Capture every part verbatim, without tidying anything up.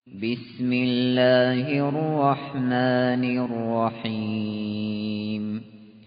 بسم الله الرحمن الرحيم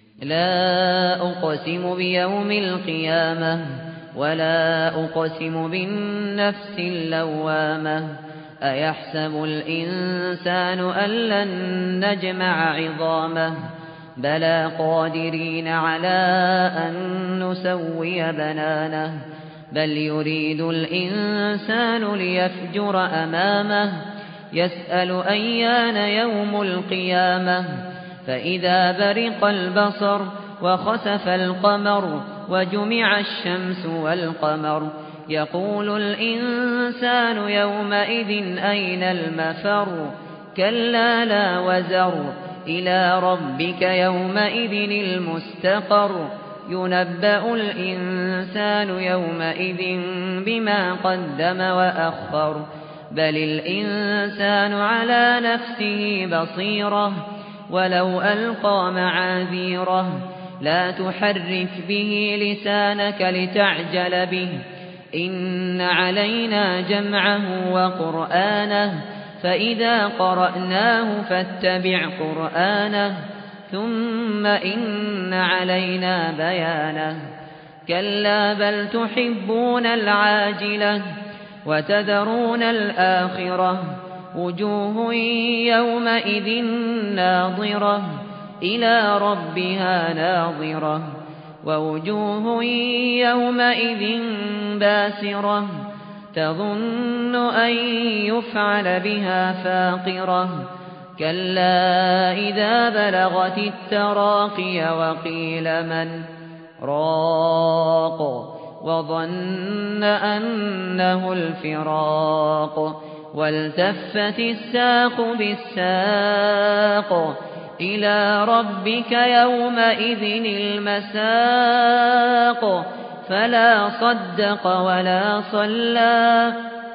لا أقسم بيوم القيامة ولا أقسم بالنفس اللوامة أيحسب الإنسان أن لن نجمع عظامه بلى قادرين على أن نسوي بنانه بل يريد الإنسان ليفجر أمامه يسأل أيان يوم القيامة فإذا برق البصر وخسف القمر وجمع الشمس والقمر يقول الإنسان يومئذ أين المفر كلا لا وزر إلى ربك يومئذ المستقر ينبأ الإنسان يومئذ بما قدم وأخر بل الإنسان على نفسه بصيرة ولو ألقى معاذيره لا تحرك به لسانك لتعجل به إن علينا جمعه وقرآنه فإذا قرأناه فاتبع قرآنه ثم إن علينا بيانه كلا بل تحبون العاجلة وتذرون الآخرة وجوه يومئذ ناظرة إلى ربها ناظرة ووجوه يومئذ باسرة تظن أن يفعل بها فاقرة كلا إذا بلغت التراقي وقيل من راق وظن أنه الفراق والتفت الساق بالساق إلى ربك يومئذ المساق فلا صدق ولا صلى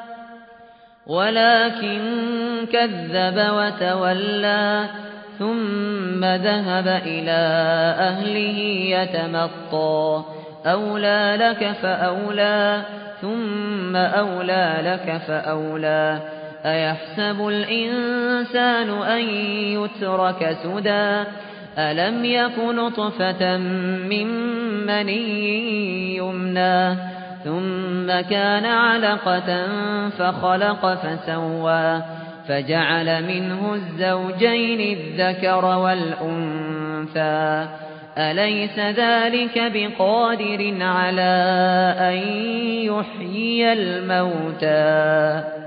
ولكن كذب وتولى ثم ذهب إلى أهله يتمطى أولى لك فأولى ثم أولى لك فأولى أيحسب الإنسان أن يترك سدى ألم يكن نطفة من مني يمنى ثم كان علقة فخلق فسوى فجعل منه الزوجين الذكر والأنثى أليس ذلك بقادر على أن يحيي الموتى